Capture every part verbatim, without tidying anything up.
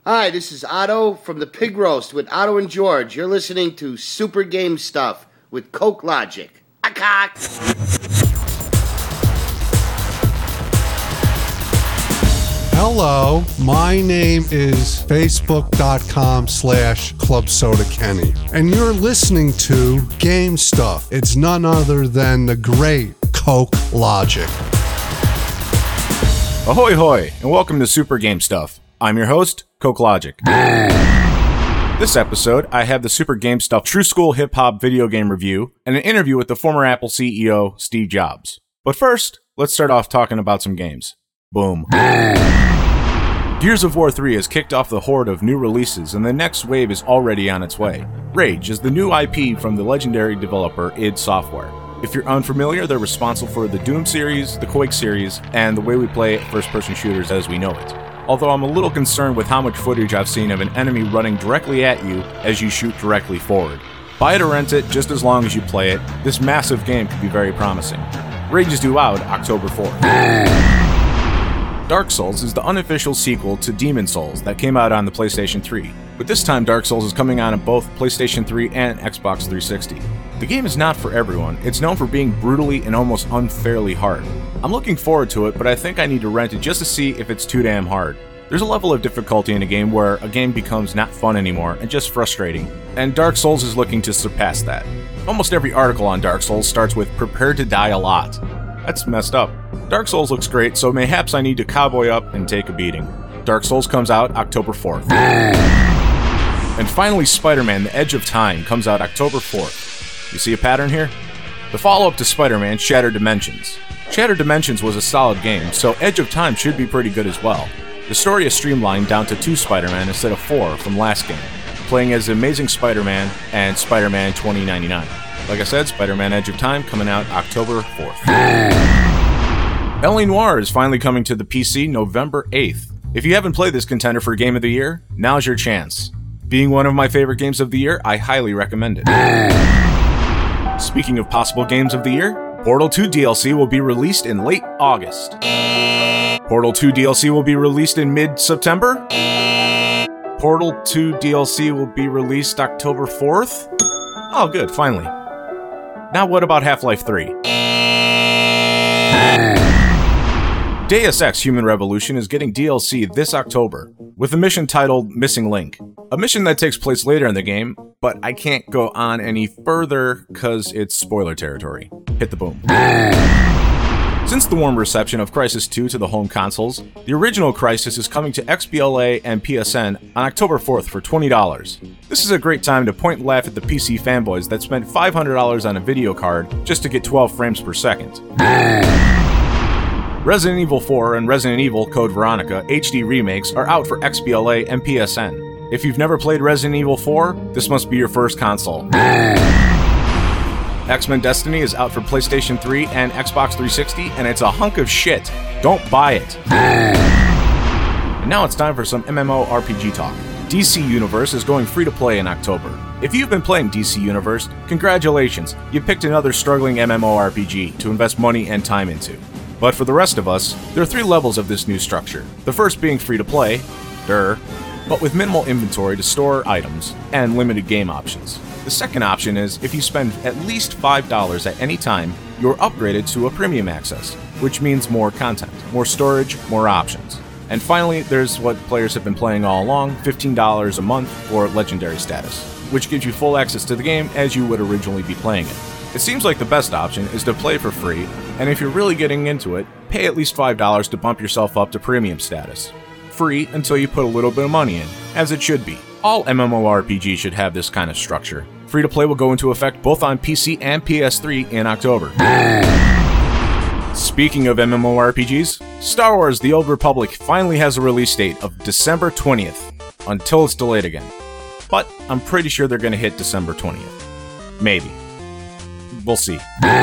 Hi, this is Otto from the Pig Roast with Otto and George. You're listening to Super Game Stuff with Coke Logic. A-cock! Hello, my name is facebook.com slash Club Soda Kenny, and you're listening to Game Stuff. It's none other than the great Coke Logic. Ahoy hoy, and welcome to Super Game Stuff. I'm your host, Coke Logic. This episode, I have the Super Game Stuff True School Hip Hop video game review and an interview with the former Apple C E O, Steve Jobs. But first, let's start off talking about some games. Boom. Gears of War three has kicked off the horde of new releases, and the next wave is already on its way. Rage is the new I P from the legendary developer id Software. If you're unfamiliar, they're responsible for the Doom series, the Quake series, and the way we play first-person shooters as we know it. Although I'm a little concerned with how much footage I've seen of an enemy running directly at you as you shoot directly forward. Buy it or rent it, just as long as you play it, this massive game could be very promising. Rage is due out October fourth. Dark Souls is the unofficial sequel to Demon Souls that came out on the PlayStation three, but this time Dark Souls is coming out on both PlayStation three and Xbox three sixty. The game is not for everyone. It's known for being brutally and almost unfairly hard. I'm looking forward to it, but I think I need to rent it just to see if it's too damn hard. There's a level of difficulty in a game where a game becomes not fun anymore and just frustrating, and Dark Souls is looking to surpass that. Almost every article on Dark Souls starts with "prepare to die a lot." That's messed up. Dark Souls looks great, so mayhaps I need to cowboy up and take a beating. Dark Souls comes out October fourth. And finally, Spider-Man: The Edge of Time comes out October fourth. You see a pattern here? The follow-up to Spider-Man, Shattered Dimensions. Shattered Dimensions was a solid game, so Edge of Time should be pretty good as well. The story is streamlined down to two Spider-Man instead of four from last game, playing as Amazing Spider-Man and Spider-Man twenty ninety-nine. Like I said, Spider-Man Edge of Time coming out October fourth. L A. Noire is finally coming to the P C November eighth. If you haven't played this contender for Game of the Year, now's your chance. Being one of my favorite games of the year, I highly recommend it. Speaking of possible games of the year, Portal two D L C will be released in late August. Portal two D L C will be released in mid-September. Portal two D L C will be released October fourth. Oh, good, finally. Now what about Half-Life three? Deus Ex Human Revolution is getting D L C this October, with a mission titled Missing Link. A mission that takes place later in the game, but I can't go on any further because it's spoiler territory. Hit the boom. Since the warm reception of Crysis two to the home consoles, the original Crysis is coming to X B L A and P S N on October fourth for twenty dollars. This is a great time to point and laugh at the P C fanboys that spent five hundred dollars on a video card just to get twelve frames per second. Resident Evil four and Resident Evil Code Veronica H D remakes are out for X B L A and P S N. If you've never played Resident Evil four, this must be your first console. X-Men Destiny is out for PlayStation three and Xbox three sixty, and it's a hunk of shit. Don't buy it. And now it's time for some MMORPG talk. D C Universe is going free to play in October. If you've been playing D C Universe, congratulations, you picked another struggling MMORPG to invest money and time into. But for the rest of us, there are three levels of this new structure. The first being free to play, durr, but with minimal inventory to store items and limited game options. The second option is if you spend at least five dollars at any time, you're upgraded to a premium access, which means more content, more storage, more options. And finally, there's what players have been playing all along, fifteen dollars a month for legendary status, which gives you full access to the game as you would originally be playing it. It seems like the best option is to play for free, and if you're really getting into it, pay at least five dollars to bump yourself up to premium status. Free until you put a little bit of money in, as it should be. All MMORPGs should have this kind of structure. Free to play will go into effect both on P C and P S three in October. Speaking of MMORPGs, Star Wars The Old Republic finally has a release date of December twentieth, until it's delayed again. But I'm pretty sure they're going to hit December twentieth. Maybe. We'll see.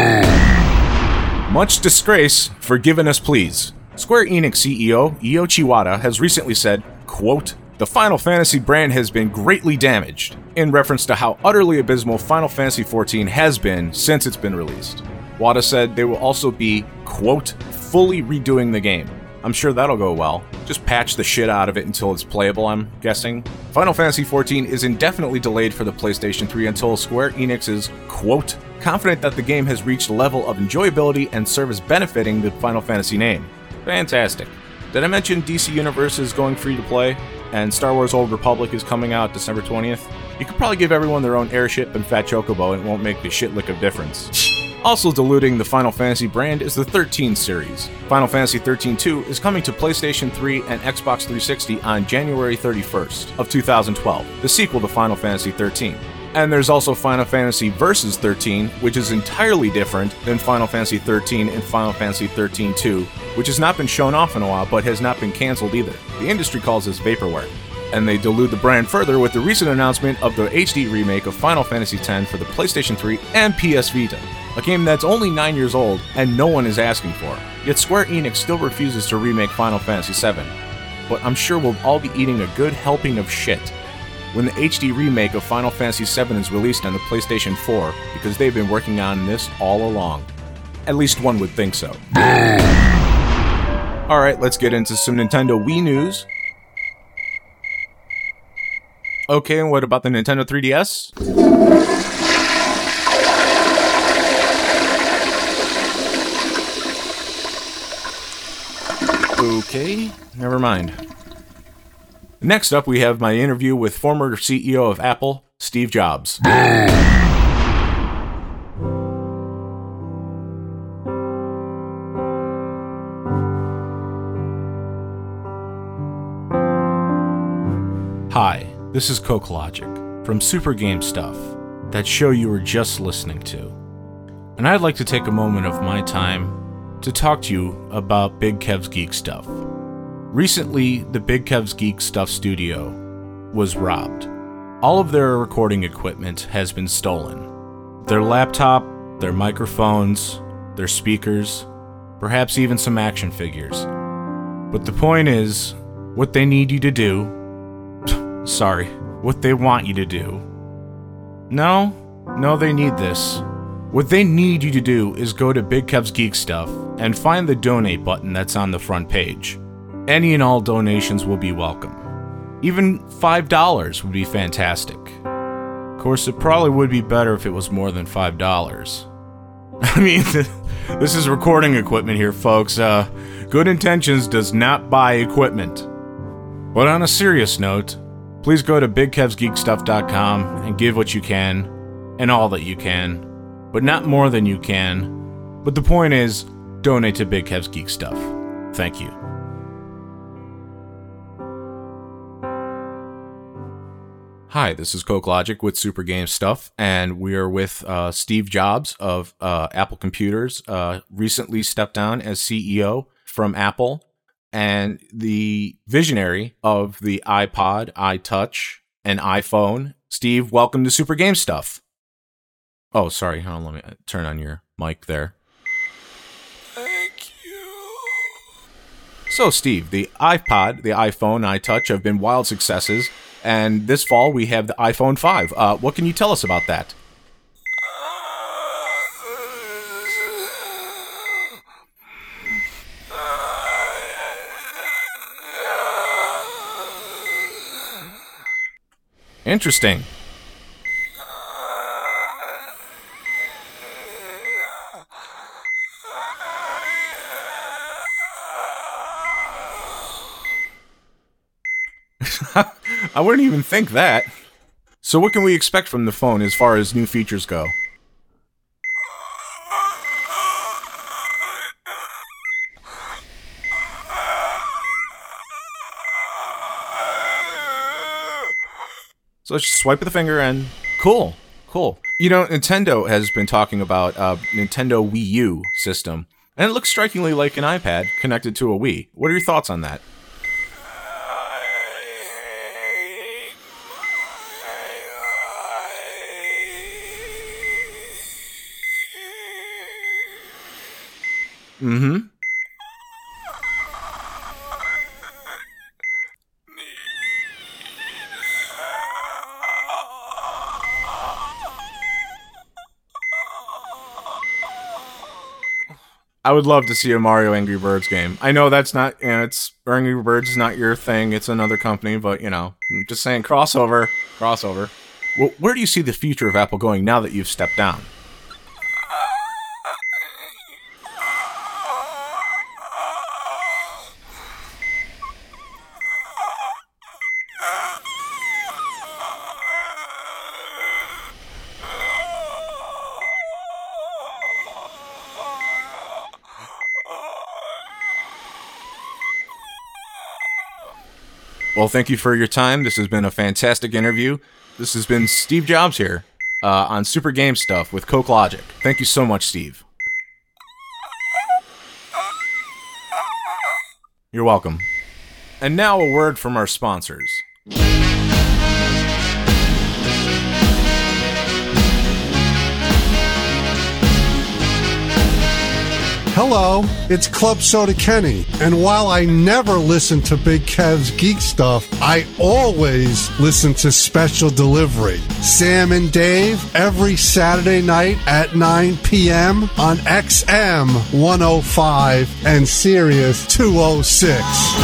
Much disgrace, forgiven us please. Square Enix C E O Yoichi Wada has recently said, quote, "The Final Fantasy brand has been greatly damaged," in reference to how utterly abysmal Final Fantasy fourteen has been since it's been released. Wada said they will also be, quote, "fully redoing the game." I'm sure that'll go well. Just patch the shit out of it until it's playable, I'm guessing. Final Fantasy fourteen is indefinitely delayed for the PlayStation three until Square Enix is, quote, confident that the game has reached a level of enjoyability and service benefiting the Final Fantasy name. Fantastic. Did I mention D C Universe is going free to play? And Star Wars Old Republic is coming out December twentieth? You could probably give everyone their own airship and Fat Chocobo and it won't make a shitlick of difference. Also diluting the Final Fantasy brand is the thirteen series. Final Fantasy thirteen two is coming to PlayStation three and Xbox three sixty on January thirty-first of two thousand twelve, the sequel to Final Fantasy thirteen. And there's also Final Fantasy Versus thirteen, which is entirely different than Final Fantasy thirteen and Final Fantasy thirteen two, which has not been shown off in a while but has not been cancelled either. The industry calls this vaporware. And they dilute the brand further with the recent announcement of the H D remake of Final Fantasy X for the PlayStation three and P S Vita, a game that's only nine years old and no one is asking for. Yet Square Enix still refuses to remake Final Fantasy seven. But I'm sure we'll all be eating a good helping of shit when the H D remake of Final Fantasy seven is released on the PlayStation four, because they've been working on this all along. At least one would think so. Alright, let's get into some Nintendo Wii news. Okay, and what about the Nintendo three D S? Okay, never mind. Next up, we have my interview with former C E O of Apple, Steve Jobs. Hi, this is Coke Logic from Super Game Stuff, that show you were just listening to. And I'd like to take a moment of my time to talk to you about Big Kev's Geek Stuff. Recently, the Big Kev's Geek Stuff studio was robbed. All of their recording equipment has been stolen. Their laptop, their microphones, their speakers, perhaps even some action figures. But the point is, what they need you to do, sorry, what they want you to do. No, no, they need this. What they need you to do is go to Big Kev's Geek Stuff and find the donate button that's on the front page. Any and all donations will be welcome. Even five dollars would be fantastic. Of course, it probably would be better if it was more than five dollars. I mean, this is recording equipment here, folks. Uh, good intentions does not buy equipment. But on a serious note, please go to big kevs geek stuff dot com and give what you can, and all that you can, but not more than you can. But the point is, donate to Big Kev's Geek Stuff. Thank you. Hi, this is Coke Logic with Super Game Stuff, and we are with uh, Steve Jobs of uh, Apple Computers, uh, recently stepped down as C E O from Apple, and the visionary of the iPod, iTouch, and iPhone. Steve, welcome to Super Game Stuff. Oh, sorry, hold on, let me turn on your mic there. Thank you. So, Steve, the iPod, the iPhone, iTouch have been wild successes. And this fall, we have the iPhone five. Uh, what can you tell us about that? Interesting. I wouldn't even think that. So what can we expect from the phone as far as new features go? So let's just swipe with the finger and cool, cool. You know, Nintendo has been talking about a uh, Nintendo Wii U system, and it looks strikingly like an iPad connected to a Wii. What are your thoughts on that? Mm-hmm. I would love to see a Mario Angry Birds game. I know that's not, you know, it's Angry Birds is not your thing. It's another company, but you know, I'm just saying crossover, crossover. Well, where do you see the future of Apple going now that you've stepped down? Well, thank you for your time. This has been a fantastic interview. This has been Steve Jobs here uh, on Super Game Stuff with Coke Logic. Thank you so much, Steve. You're welcome. And now a word from our sponsors. Hello, it's Club Soda Kenny, and while I never listen to Big Kev's Geek Stuff, I always listen to Special Delivery. Sam and Dave, every Saturday night at nine p.m. on X M one oh five and Sirius two oh six.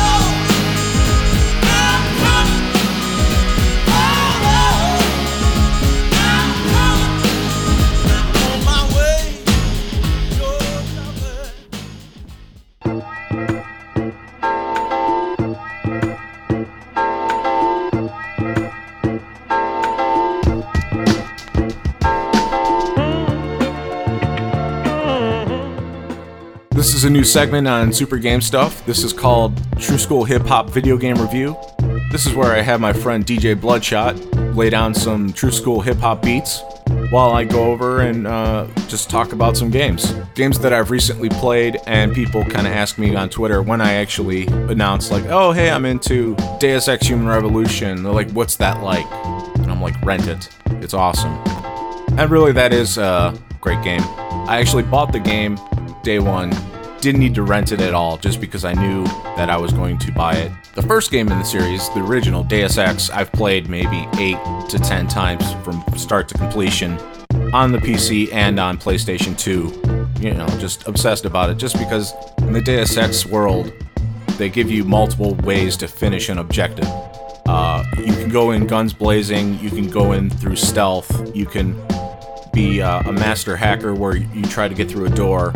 This is a new segment on Super Game Stuff. This is called True School Hip Hop Video Game Review. This is where I have my friend D J Bloodshot lay down some True School Hip Hop beats while I go over and uh, just talk about some games. Games that I've recently played, and people kind of ask me on Twitter when I actually announce, like, oh, hey, I'm into Deus Ex Human Revolution. They're like, what's that like? And I'm like, rent it. It's awesome. And really, that is a great game. I actually bought the game day one. Didn't need to rent it at all, just because I knew that I was going to buy it. The first game in the series, the original Deus Ex, I've played maybe eight to ten times from start to completion on the P C and on PlayStation two. You know, just obsessed about it, just because in the Deus Ex world, they give you multiple ways to finish an objective. Uh, you can go in guns blazing, you can go in through stealth, you can be uh, a master hacker where you try to get through a door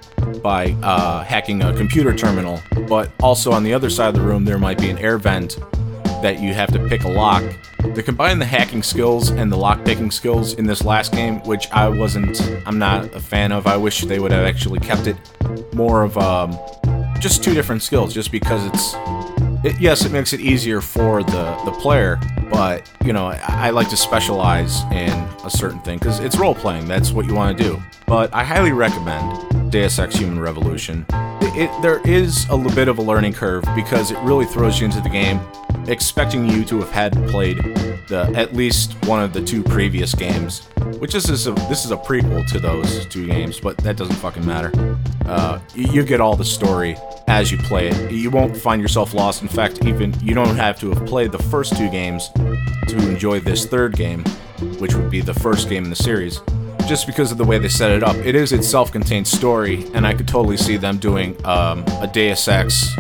by uh, hacking a computer terminal, but also on the other side of the room there might be an air vent that you have to pick a lock. They combine the hacking skills and the lock-picking skills in this last game, which I wasn't, I'm not a fan of. I wish they would have actually kept it more of um, just two different skills, just because it's, it, yes, it makes it easier for the, the player, but, you know, I, I like to specialize in a certain thing, because it's role-playing, that's what you want to do. But I highly recommend Deus Ex Human Revolution. It, it, there is a little bit of a learning curve, because it really throws you into the game expecting you to have had played the at least one of the two previous games, which is, is a, this is a prequel to those two games, but that doesn't fucking matter. Uh, you, you get all the story as you play it. You won't find yourself lost. In fact, even you don't have to have played the first two games to enjoy this third game, which would be the first game in the series, just because of the way they set it up. It is its self-contained story, and I could totally see them doing um, a Deus Ex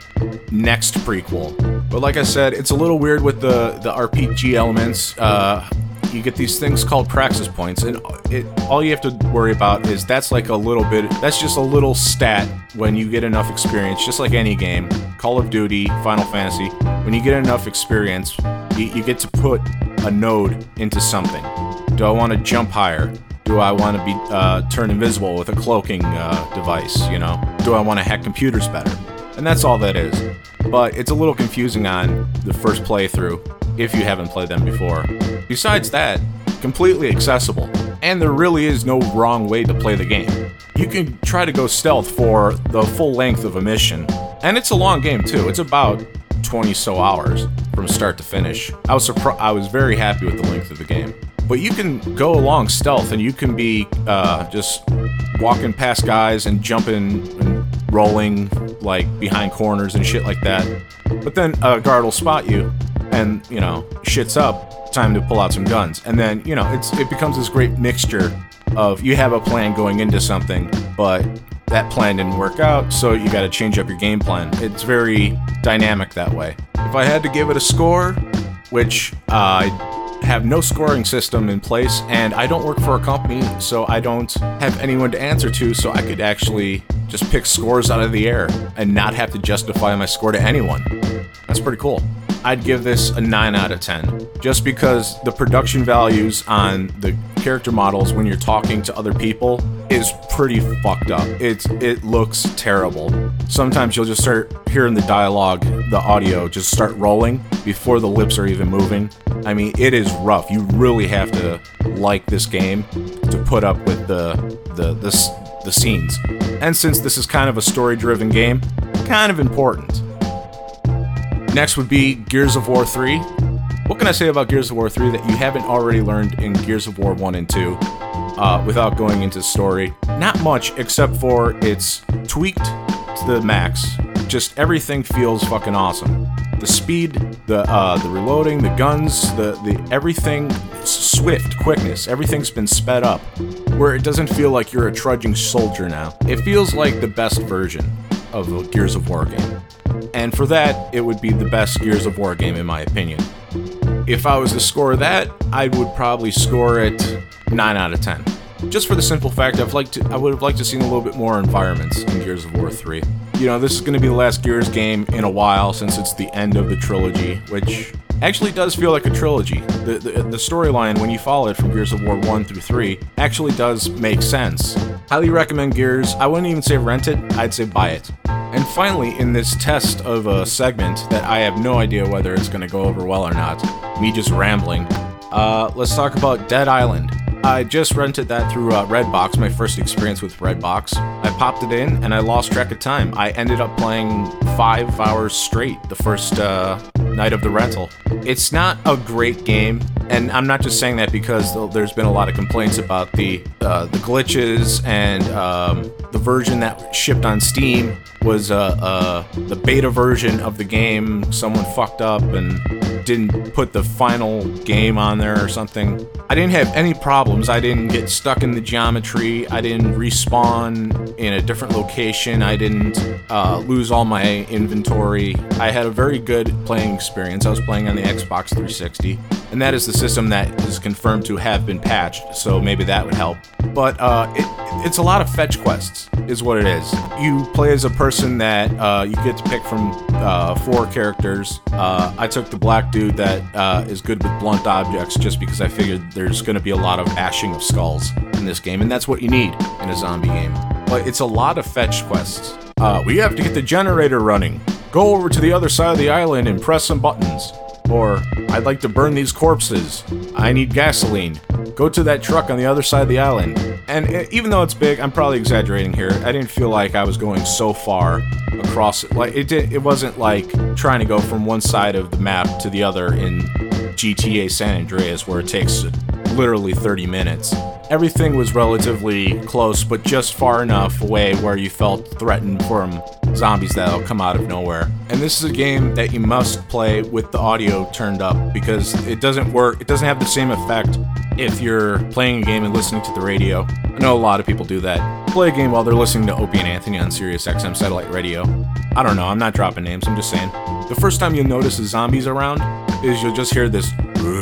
next prequel. But like I said, it's a little weird with the, the R P G elements. Uh, you get these things called Praxis points, and it, all you have to worry about is that's like a little bit, that's just a little stat when you get enough experience, just like any game. Call of Duty, Final Fantasy, when you get enough experience, you, you get to put a node into something. Do I want to jump higher? Do I want to be uh, turn invisible with a cloaking uh, device, you know? Do I want to hack computers better? And that's all that is. But it's a little confusing on the first playthrough if you haven't played them before. Besides that, completely accessible. And there really is no wrong way to play the game. You can try to go stealth for the full length of a mission. And it's a long game too. It's about twenty so hours from start to finish. I was surprised. I was very happy with the length of the game. But you can go along stealth, and you can be uh, just walking past guys and jumping and rolling like behind corners and shit like that. But then a guard will spot you, and you know, shit's up. Time to pull out some guns, and then you know, it's it becomes this great mixture of you have a plan going into something, but that plan didn't work out, so you got to change up your game plan. It's very dynamic that way. If I had to give it a score, which uh, I have no scoring system in place, and I don't work for a company, so I don't have anyone to answer to, so I could actually just pick scores out of the air and not have to justify my score to anyone. That's pretty cool. I'd give this a nine out of ten, just because the production values on the character models when you're talking to other people is pretty fucked up. It's it looks terrible. Sometimes you'll just start hearing the dialogue, the audio just start rolling before the lips are even moving. I mean, it is rough. You really have to like this game to put up with the the the, the scenes. And since this is kind of a story-driven game, kind of important. Next would be Gears of War three. What can I say about Gears of War three that you haven't already learned in Gears of War one and two uh, without going into story? Not much, except for it's tweaked to the max. Just everything feels fucking awesome. The speed, the uh, the reloading, the guns, the, the everything, swift, quickness, everything's been sped up, where it doesn't feel like you're a trudging soldier now. It feels like the best version of a Gears of War game. And for that, it would be the best Gears of War game in my opinion. If I was to score that, I would probably score it nine out of ten. Just for the simple fact I've liked to, I would have liked to see a little bit more environments in Gears of War three. You know, this is going to be the last Gears game in a while since it's the end of the trilogy, which actually does feel like a trilogy. The the, the storyline, when you follow it from Gears of War one through three, actually does make sense. Highly recommend Gears. I wouldn't even say rent it, I'd say buy it. And finally, in this test of a segment that I have no idea whether it's going to go over well or not, me just rambling, uh, let's talk about Dead Island. I just rented that through uh, Redbox, my first experience with Redbox. I popped it in and I lost track of time. I ended up playing five hours straight the first uh, night of the rental. It's not a great game, and I'm not just saying that because there's been a lot of complaints about the uh, the glitches, and um, the version that shipped on Steam was uh, uh, the beta version of the game. Someone fucked up and didn't put the final game on there or something. I didn't have any problems. I didn't get stuck in the geometry. I didn't respawn in a different location. I didn't uh, lose all my inventory. I had a very good playing experience. I was playing on the Xbox three sixty, and that is the system that is confirmed to have been patched, so maybe that would help. But uh, it, it's a lot of fetch quests, is what it is. You play as a person that uh, you get to pick from uh, four characters. Uh, I took the black dude that uh, is good with blunt objects just because I figured there's going to be a lot of bashing of skulls in this game, and that's what you need in a zombie game. But it's a lot of fetch quests. Uh, we have to get the generator running. Go over to the other side of the island and press some buttons. Or, I'd like to burn these corpses. I need gasoline. Go to that truck on the other side of the island. And it, even though it's big, I'm probably exaggerating here. I didn't feel like I was going so far across it. Like it did, it wasn't like trying to go from one side of the map to the other in G T A San Andreas, where it takes literally thirty minutes. Everything was relatively close, but just far enough away where you felt threatened from zombies that'll come out of nowhere. And this is a game that you must play with the audio turned up, because it doesn't work, it doesn't have the same effect if you're playing a game and listening to the radio. I know a lot of people do that. Play a game while they're listening to Opie and Anthony on Sirius X M satellite radio. I don't know, I'm not dropping names, I'm just saying. The first time you'll notice the zombies around is you'll just hear this,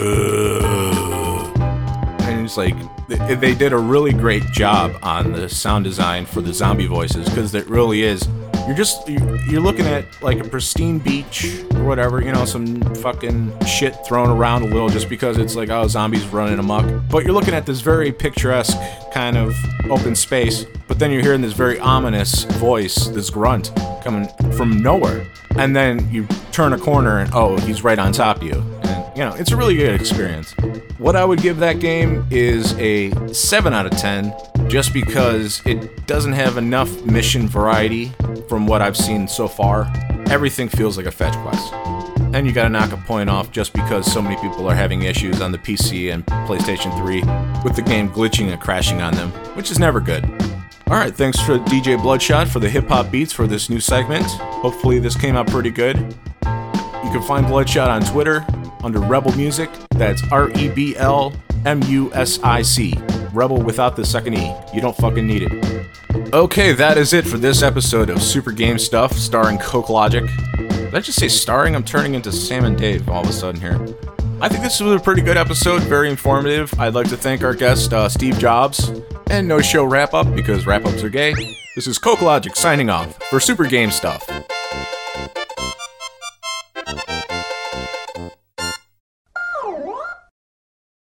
and it's like, they did a really great job on the sound design for the zombie voices, because it really is, you're just, you're looking at like a pristine beach or whatever, you know, some fucking shit thrown around a little just because it's like, oh, zombies running amok. But you're looking at this very picturesque kind of open space, but then you're hearing this very ominous voice, this grunt, coming from nowhere. And then you turn a corner and, oh, he's right on top of you. And, you know, it's a really good experience. What I would give that game is a seven out of ten, just because it doesn't have enough mission variety from what I've seen so far. Everything feels like a fetch quest. And you gotta knock a point off just because so many people are having issues on the P C and PlayStation three with the game glitching and crashing on them, which is never good. Alright, thanks for D J Bloodshot for the hip-hop beats for this new segment. Hopefully this came out pretty good. You can find Bloodshot on Twitter under Rebel Music. That's R E B L M U S I C. Rebel without the second E. You don't fucking need it. Okay, that is it for this episode of Super Game Stuff, starring Coke Logic. Did I just say starring? I'm turning into Sam and Dave all of a sudden here. I think this was a pretty good episode, very informative. I'd like to thank our guest, uh, Steve Jobs. And no show wrap-up, because wrap-ups are gay. This is Coke Logic signing off for Super Game Stuff.